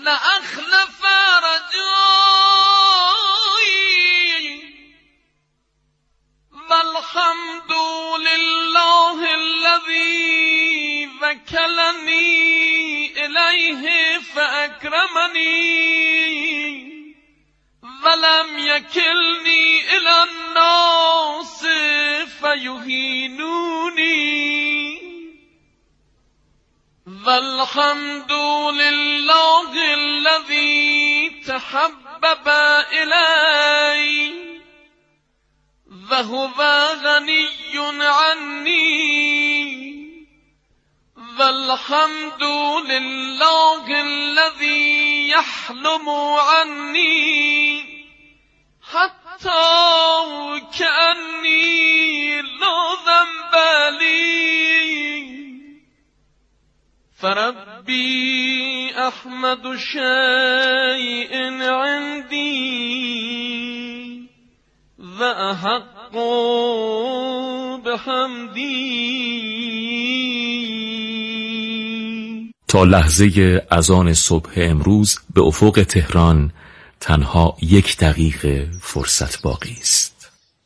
لأخلف رجائي والحمد لله الذي وكلني إليه فأكرمني ولم يكلني إلى الناس فيهينوني والحمد لله الذي تحبب إلي وهو غني عني والحمد لله الذي يحلم عني حتى كأني لا ذنب لي فربي أحمد شيء عندي وأحق بحمدی. تا لحظه اذان صبح امروز به افق تهران تنها 1 دقیقه فرصت باقی است.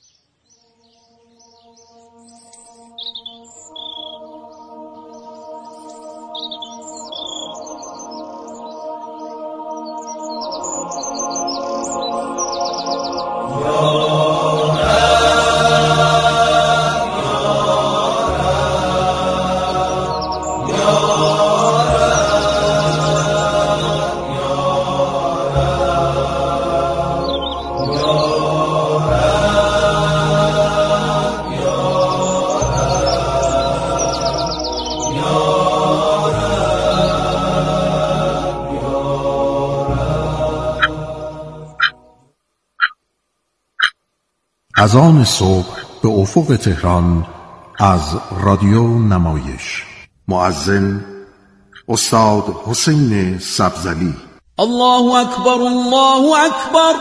اذان صبح به افق تهران از رادیو نمایش. مؤذن استاد حسین سبزلی. الله اکبر، الله اکبر،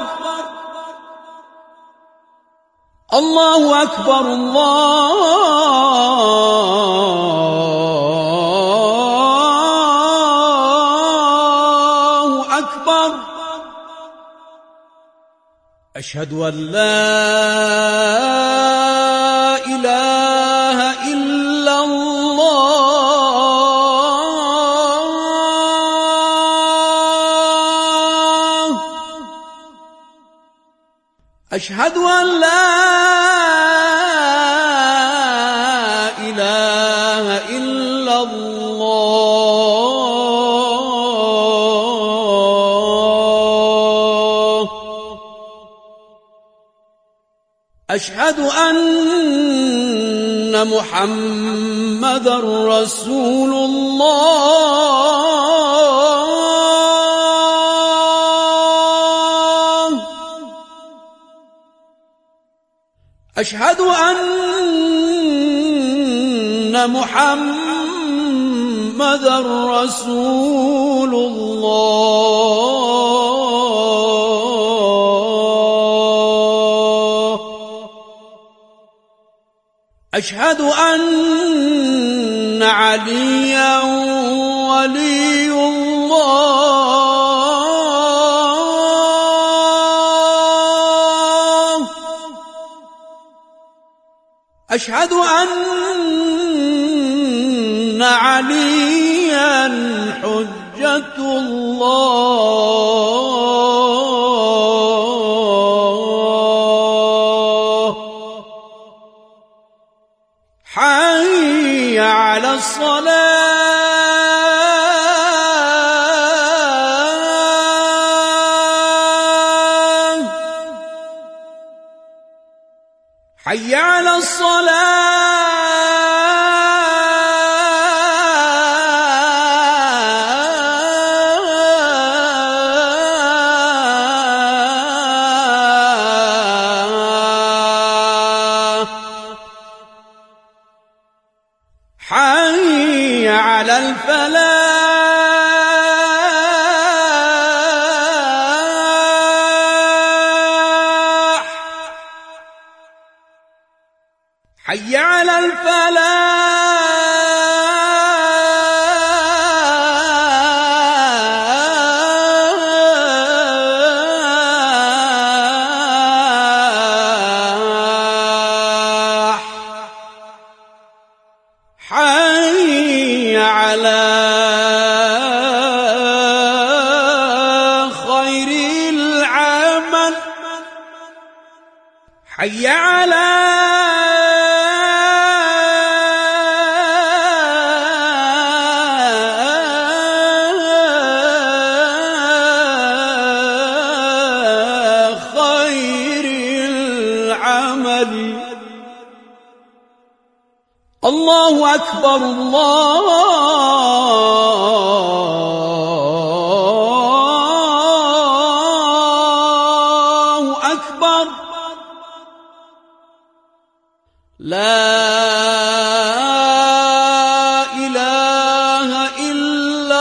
الله اکبر، الله اکبر. اشهد ان لا اله الا الله. اشهد ان لا اله الا الله. اشهد ان محمد رسول الله. اشهد ان محمد رسول الله. اشهد ان عليا ولي الله. اشهد ان عليا حجة الله. حي على الصلاة، حي على الصلاة، حي على الفلاح، حي على الفلاح. خير العمل حي على خير العمل. الله أكبر الله أكبر لا إله إلا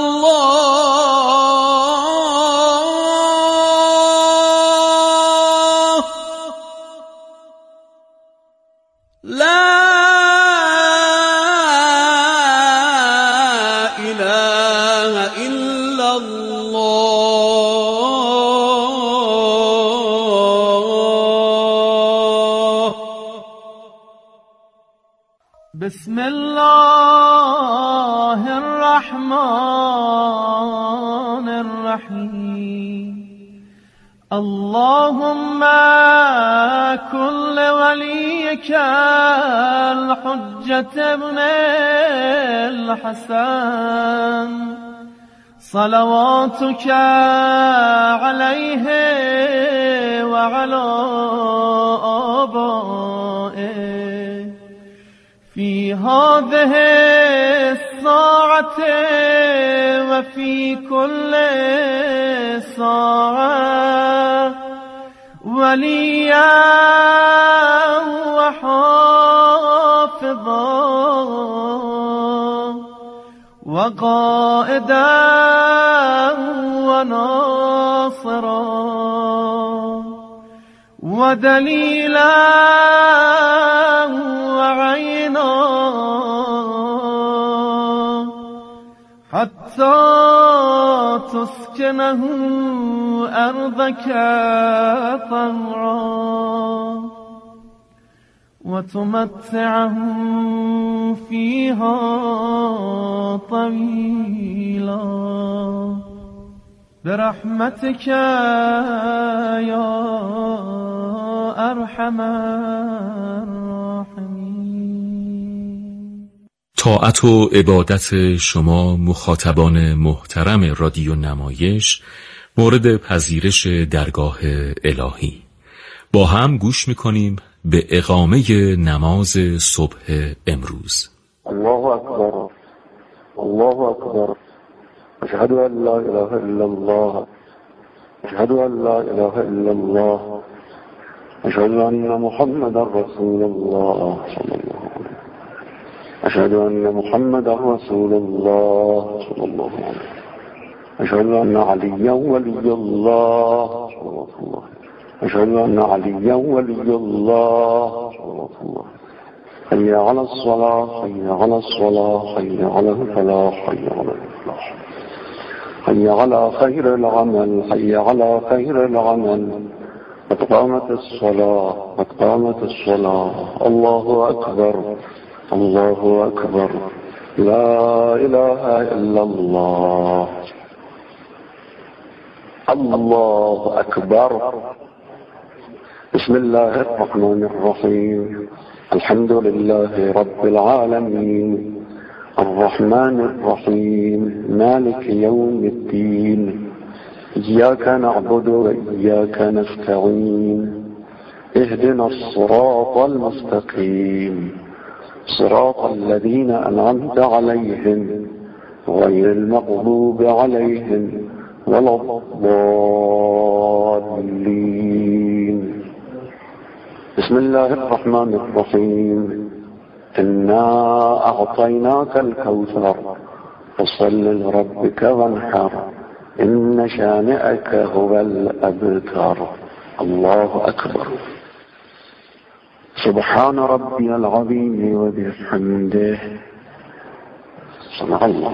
الله لا إله إلا الله. بسم الله الرحمن الرحيم. اللهم كن لوليك الحجة ابن الحسن صلواتك عليه وعلى آبائه في هذه الساعة وفي كل ساعة وليا وحافظا وقائدا وناصرا ودليلا وعينا حتى تسكنه أرضك طوعا وتمتعه فيها طويلا برحمتك يا أرحم الراحمين. طاعت و عبادت شما مخاطبان محترم رادیو نمایش مورد پذیرش درگاه الهی. با هم گوش میکنیم به اقامه نماز صبح امروز. الله اکبر الله اکبر اشهد ان لا اله الا الله اشهد ان لا اله الا الله اشهد ان محمد رسول الله صلی الله علیه اشهد ان محمد رسول الله صلی الله علیه اشهد ان علی ولی الله صلی الله علیه اشهد ان علی ولی الله صلی الله علیه حي على الصلاة حي على الصلاة حي على الفلاح حي على الفلاح حي على خير العمل حي على خير العمل قد قامت الصلاة قد قامت الصلاة. الله أكبر الله أكبر لا إله إلا الله. الله أكبر. بسم الله الرحمن الرحيم. الحمد لله رب العالمين الرحمن الرحيم مالك يوم الدين إياك نعبد وإياك نستعين اهدنا الصراط المستقيم صراط الذين أنعمت عليهم غير المغضوب عليهم ولا الضالين. بسم الله الرحمن الرحيم. إنا أعطيناك الكوثر فصل لربك وانحر إن شانئك هو الأبتر. الله أكبر. سبحان ربي العظيم وبحمده سبحان الله.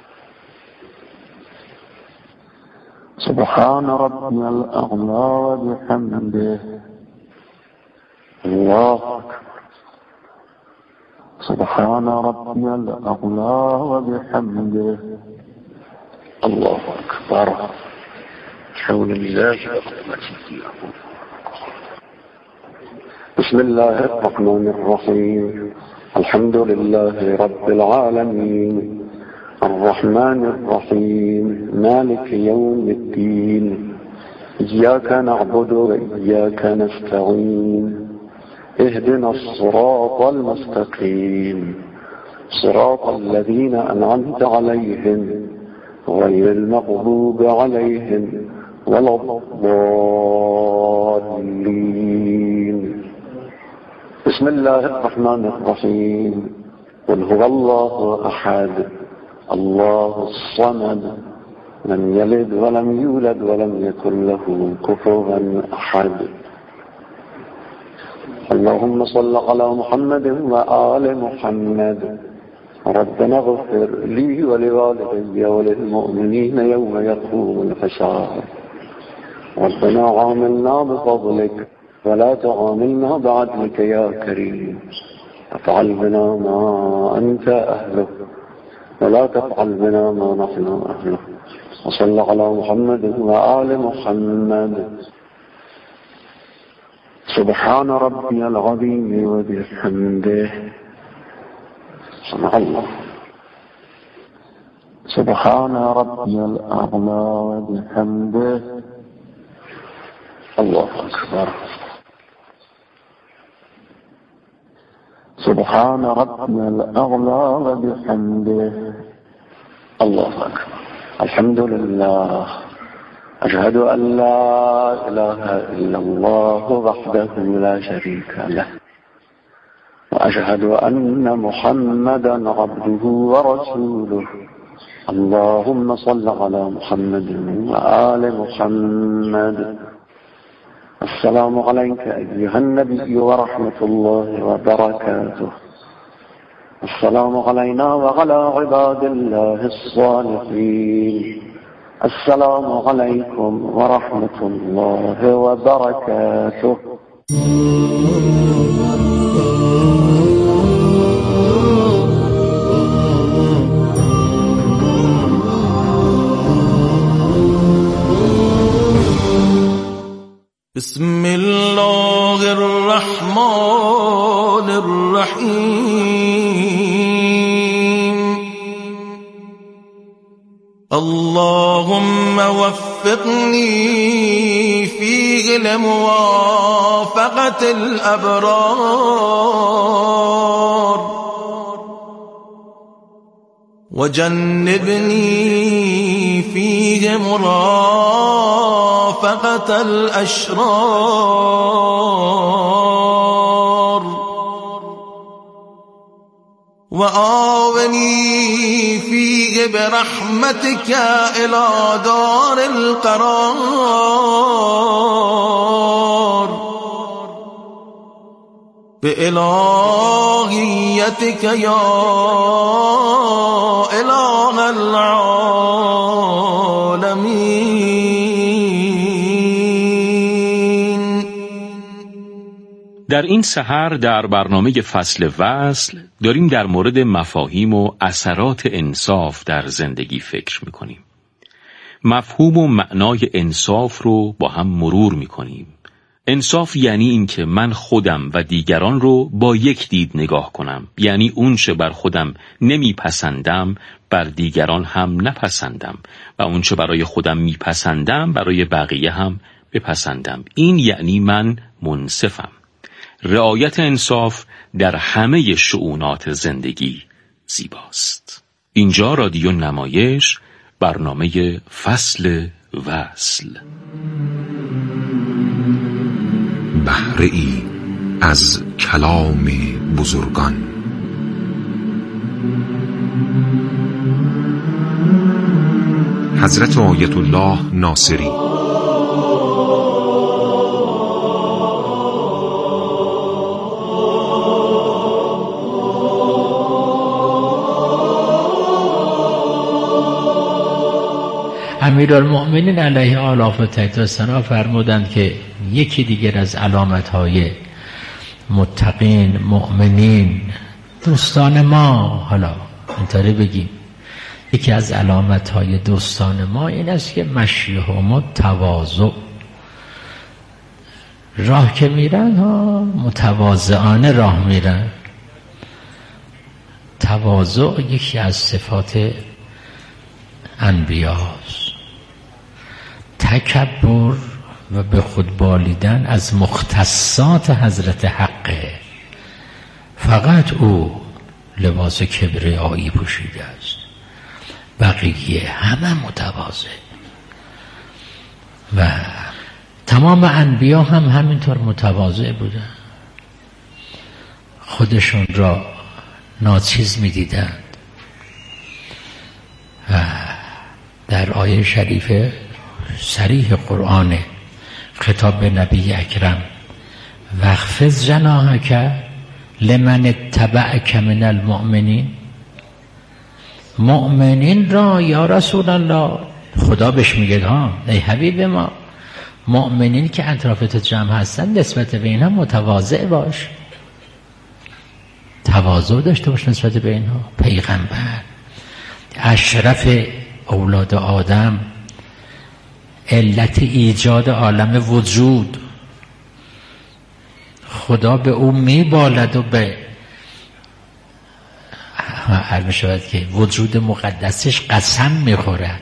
سبحان ربي الأعلى وبحمده الله أكبر. سبحان ربي الأعلى وبحمده. الله أكبر. حول الله وقوته. بسم الله الرحمن الرحيم. الحمد لله رب العالمين الرحمن الرحيم مالك يوم الدين إياك نعبد وإياك نستعين اهدنا الصراط المستقيم صراط الذين أنعمت عليهم غير المغضوب عليهم ولا الضالين. بسم الله الرحمن الرحيم. قل هو الله أحد الله الصمد لم يلد ولم يولد ولم يكن له كفوا أحد. اللهم صل على محمد وآل محمد. ربنا اغفر لي ولوالدي وللمؤمنين يوم يقوم الحساب. ربنا عاملنا بفضلك ولا تعاملنا بعدلك يا كريم. افعل بنا ما أنت أهله ولا تفعل بنا ما نحن أهله. وصل على محمد وآل محمد. سبحان ربي العظيم وبحمده. سبحان الله. سبحان ربي الأعلى وبحمده. الله أكبر. سبحان ربي الأعلى وبحمده. الله أكبر. الحمد لله. أشهد أن لا إله إلا الله وحده لا شريك له وأشهد أن محمدا عبده ورسوله. اللهم صل على محمد وآل محمد. السلام عليك أيها النبي ورحمة الله وبركاته. السلام علينا وعلى عباد الله الصالحين. السلام عليكم ورحمة الله وبركاته. بسم الله الرحمن الرحيم. اللهم وفقني فيه لموافقة الأبرار وجنبني فيه مرافقة الأشرار وآوني فيه برحمتك إلى دار القرار بإلهيتك يا إله العالمين. در این سحر در برنامه فصل وصل داریم در مورد مفاهیم و اثرات انصاف در زندگی فکر میکنیم. مفهوم و معنای انصاف رو با هم مرور میکنیم. انصاف یعنی این که من خودم و دیگران رو با یک دید نگاه کنم، یعنی اون چه بر خودم نمیپسندم بر دیگران هم نپسندم و اون چه برای خودم میپسندم برای بقیه هم بپسندم. این یعنی من منصفم. رعایت انصاف در همه شؤونات زندگی زیباست. اینجا رادیو نمایش، برنامه فصل وصل. بهره ای از کلام بزرگان. حضرت آیت الله ناصری. امیرالمؤمنین علیه آلاف تحت ثنا فرمودند که یکی دیگر از علامت‌های متقین مؤمنین دوستان ما، حالا اینطوری بگیم، یکی از علامت‌های دوستان ما این است که مشیهم تواضع، راه که میرن ها متواضعانه راه میرن. تواضع یکی از صفات انبیاست. تکبر و به خود بالیدن از مختصات حضرت حقه، فقط او لباس کبریایی پوشیده است، بقیه همه متواضع. و تمام انبیا هم همینطور متواضع بودن، خودشون را ناچیز می دیدند. و در آیه شریف صریح قرآن خطاب به نبی اکرم واخفض جناحک لمن اتبعک من المؤمنین، مؤمنین را یا رسول الله، خدا بهش میگه ها ای حبیب ما، مؤمنین که اطرافت جمع هستن نسبت به اینها متواضع باش، تواضع داشته باش نسبت به اینها. پیغمبر اشرف اولاد آدم، علت ایجاد عالم وجود، خدا به او میبالد و به عرض شود که وجود مقدسش قسم میخورد.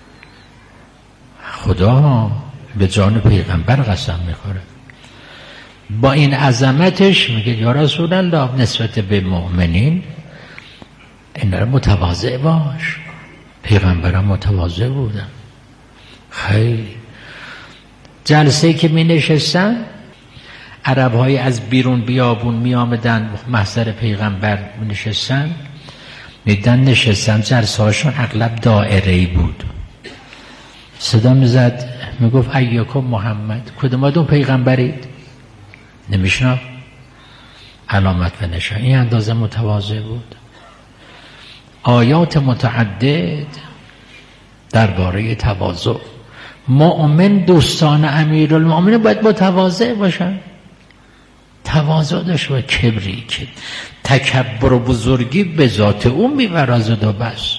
خدا به جان پیغمبر قسم میخوره. با این عظمتش میگه یا رسول الله نسبت به مؤمنین این را متواضع باش. پیغمبران متواضع بودن. خیلی جلسه‌ای که می نشستن، عرب های از بیرون بیابون می آمدن محضر پیغمبر می نشستن، میدن نشستن، جلسه هاشون اغلب دائره‌ای بود. صدا می زد می گفت ایاکم محمد، کدوماتون پیغمبرید؟ نمیشناخت علامت و نشان. این اندازه متواضع بود. آیات متعدد درباره تواضع. مؤمن دوستان امیرالمؤمنین باید متواضع باشن، تواضع داشته باشه. کبری که تکبر و بزرگی به ذات اون می‌ورازد و بس.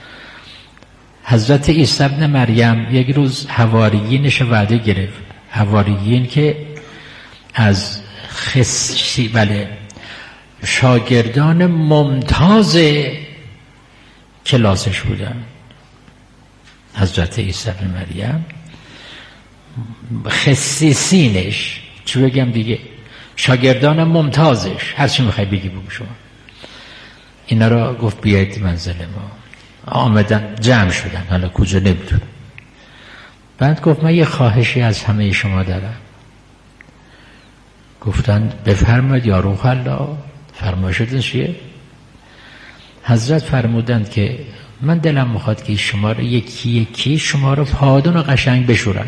حضرت عیسی ابن مریم یک روز حواریینش وعده گرفت، حواریین که از شاگردان ممتاز کلاسش بودن. حضرت عیسی ابن مریم خصیصینش، چی بگم دیگه، شاگردان ممتازش، هر چی میخوای بگی بگو شما. اینا را گفت بیایید منزل ما. آمدن جمع شدن، حالا کجا نمیدونم. بعد گفت من یه خواهشی از همه شما دارم. گفتن بفرمایید یا روح الله. فرمایشتون چیه؟ حضرت فرمودند که من دلم میخواد که شما رو یکی یکی شما رو پادون و قشنگ بشورن.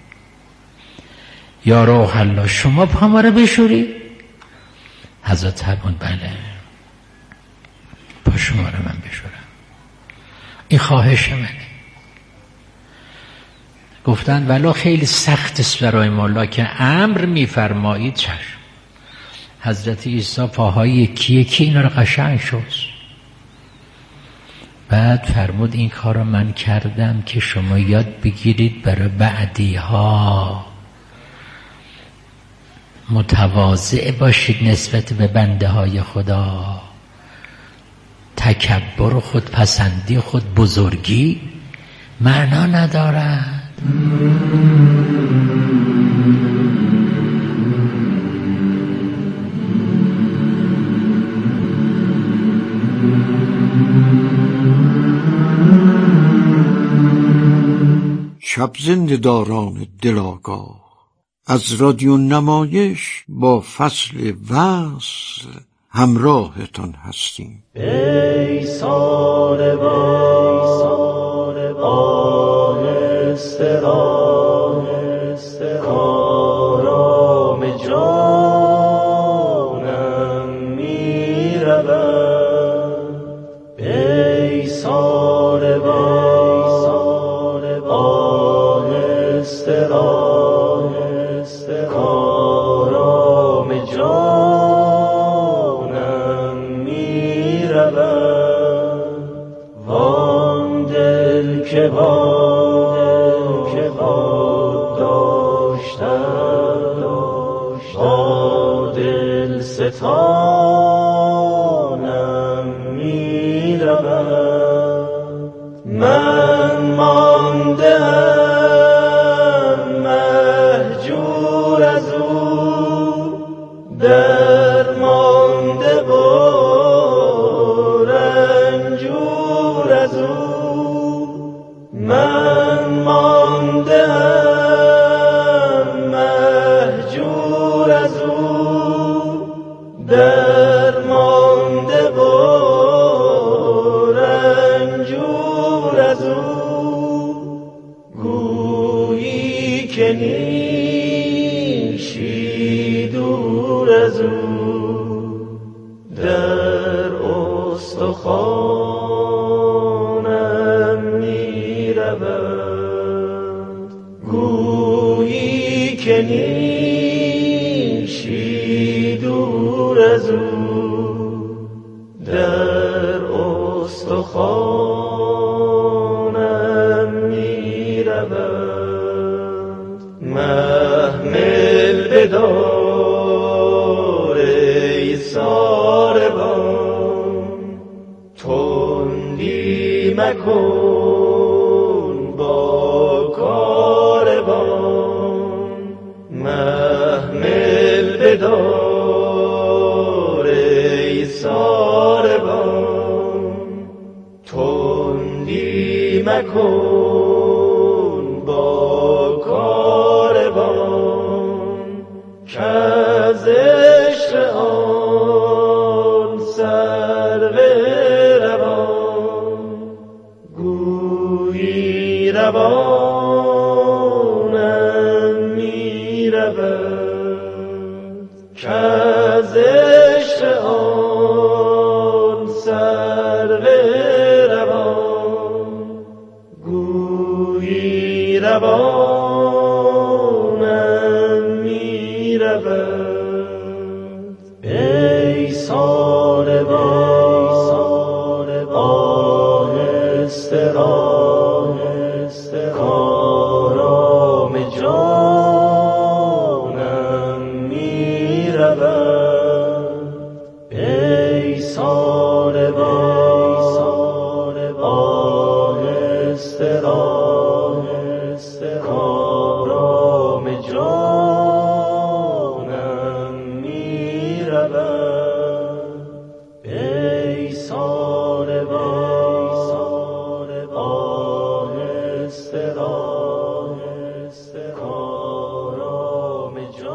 یا روح الله شما پا ما رو بشوری؟ حضرت فرمود بله، پا شما رو من بشورم، این خواهش منه. گفتن ولو خیلی سخت است برای ما، که امر میفرمایید چشم. حضرت عیسی پاهای یکی یکی اینا رو قشنگ شست. بعد فرمود این کار رو من کردم که شما یاد بگیرید برای بعدی ها متواضع باشید نسبت به بنده های خدا. تکبر و خودپسندی و خود بزرگی معنا ندارد. شب زنده داران دل آگاه، از رادیو نمایش با فصل وصل همراهتان هستیم. ای سال آهسته آهسته کارام جانم می رود. ای سال آهسته آهسته کارام جانم می که باد داشتم با دل ستانم می رود. من ماندم مهجور از او، درمانده و رنجور از او. من ماندم مهجور از او، درمانده و رنجور از او. گویی که نیشی دور از او، در استخوانم می رود. گویی که نیشی دور از او، در استخوانم می رود. محمل بدار ای ساربان، تندی مکن با کاروان. محمل بدار ای ساربان، تندی مکن با کاروان. که از عشق آن سرو روان، گویی روانم می رود. که از عشق آن سرو روان، گویی روانم می رود. ای ساربان آهسته کارام جانم می رود. ای ساربان آهسته کارام جانم می رود. ای ساربان آهسته کارام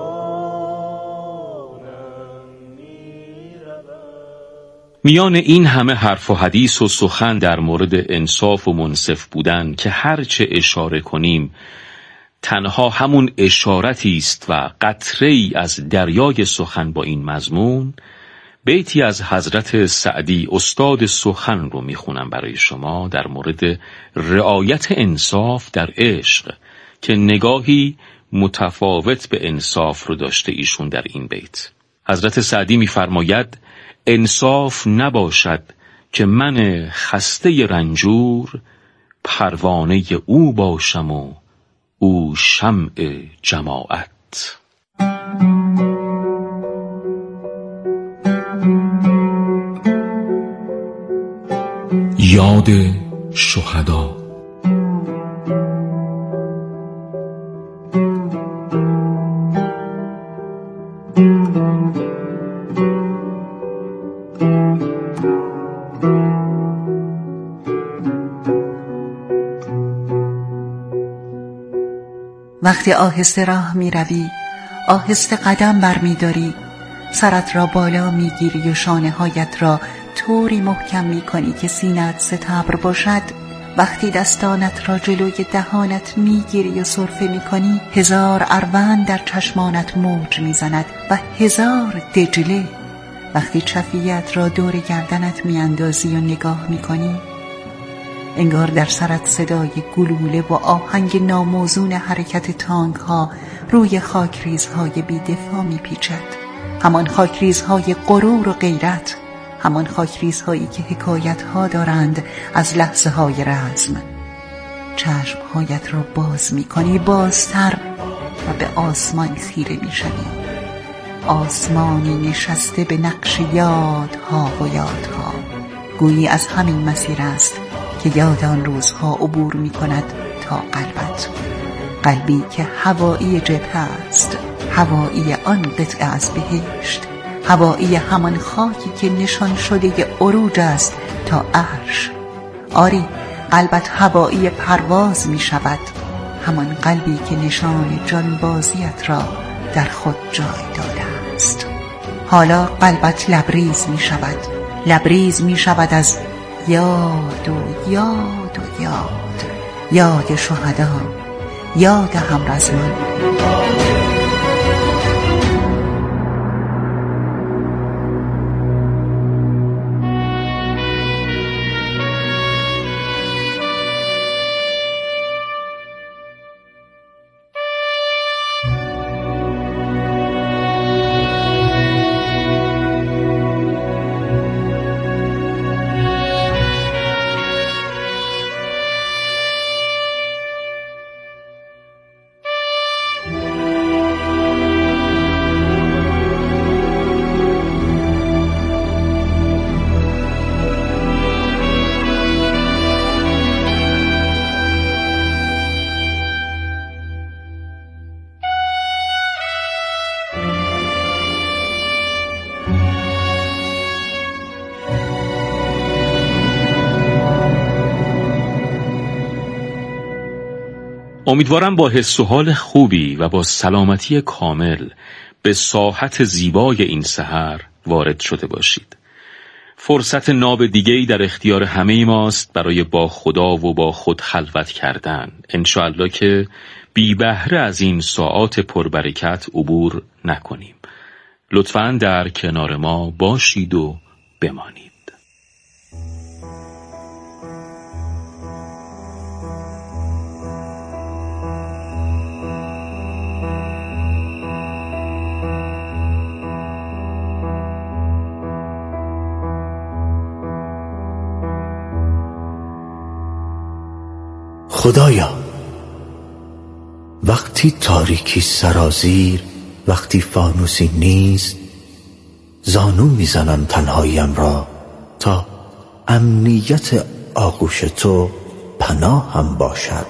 جانم می رود. میان این همه حرف و حدیث و سخن در مورد انصاف و منصف بودن که هرچه اشاره کنیم تنها همون اشارتی است و قطره‌ای از دریای سخن با این مضمون، بیتی از حضرت سعدی استاد سخن رو میخونم برای شما در مورد رعایت انصاف در عشق که نگاهی متفاوت به انصاف رو داشته ایشون در این بیت. حضرت سعدی میفرماید انصاف نباشد که من خسته رنجور، پروانه او باشم و او شمع جماعت. یاد شهدا. وقتی آهسته راه می روی، آهسته قدم بر می داری، سرت را بالا می گیری و شانه هایت را طوری محکم می کنی که سینه‌ات ستبر باشد. وقتی دستانت را جلوی دهانت می گیری و سرفه می کنی، 1000 اروند در چشمانت موج می زند و 1000 دجله. وقتی چفیت را دور گردنت می اندازی و نگاه می کنی، انگار در سرت صدای گلوله و آهنگ ناموزون حرکت تانک ها روی خاکریزهای بی‌دفاع میپیچد. همان خاکریزهای غرور و غیرت، همان خاکریزهایی که حکایت ها دارند از لحظه های رزم. چشمهایت را باز می کنی، بازتر، و به آسمان خیره می شوی. آسمانی نشسته به نقش یادها و یادها، گویی از همین مسیر است که یاد آن روزها عبور می کند تا قلبت، قلبی که هوایی جبهه است، هوایی آن قطعه از بهشت، هوایی همان خاکی که نشان شده عروج است تا عرش. آری، قلبت هوایی پرواز می شود، همان قلبی که نشان جانبازیت را در خود جای داده است. حالا قلبت لبریز می شود، لبریز می شود از یاد و یاد و یاد، یاد شهدا، یاد همرزمان. امیدوارم با حس و حال خوبی و با سلامتی کامل به ساحت زیبای این سحر وارد شده باشید. فرصت ناب دیگه‌ای در اختیار همه ماست برای با خدا و با خود خلوت کردن. انشاءالله که بی بهره از این ساعات پربرکت عبور نکنیم. لطفاً در کنار ما باشید و بمانید. خدایا، وقتی تاریکی سرازیر، وقتی فانوسی نیست، زانو میزنم تنهاییم را تا امنیت آغوش تو پناهم باشد.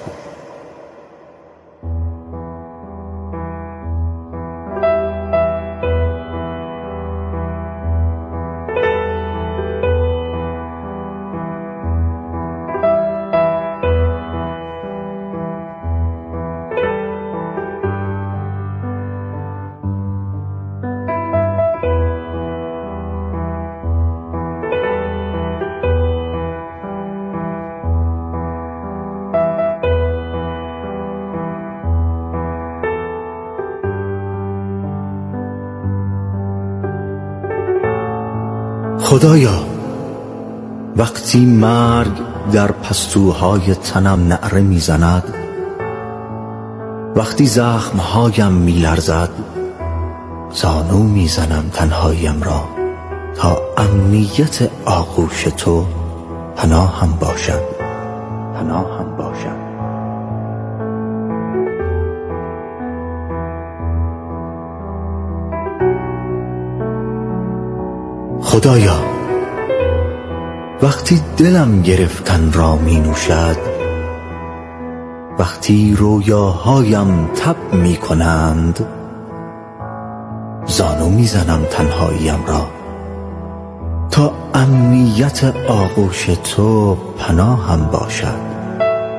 خدایا، وقتی مرگ در پستوهای تنم نعره میزند، وقتی زخمهایم میلرزد، زانو میزنم تنهاییم را تا امنیت آغوش تو پناهم باشد، پناهم باشد. خدایا، وقتی دلم گرفتن را می نوشد، وقتی رویاهایم تب می کنند، زانو می زنم تنهاییم را تا امنیت آغوش تو پناهم باشد،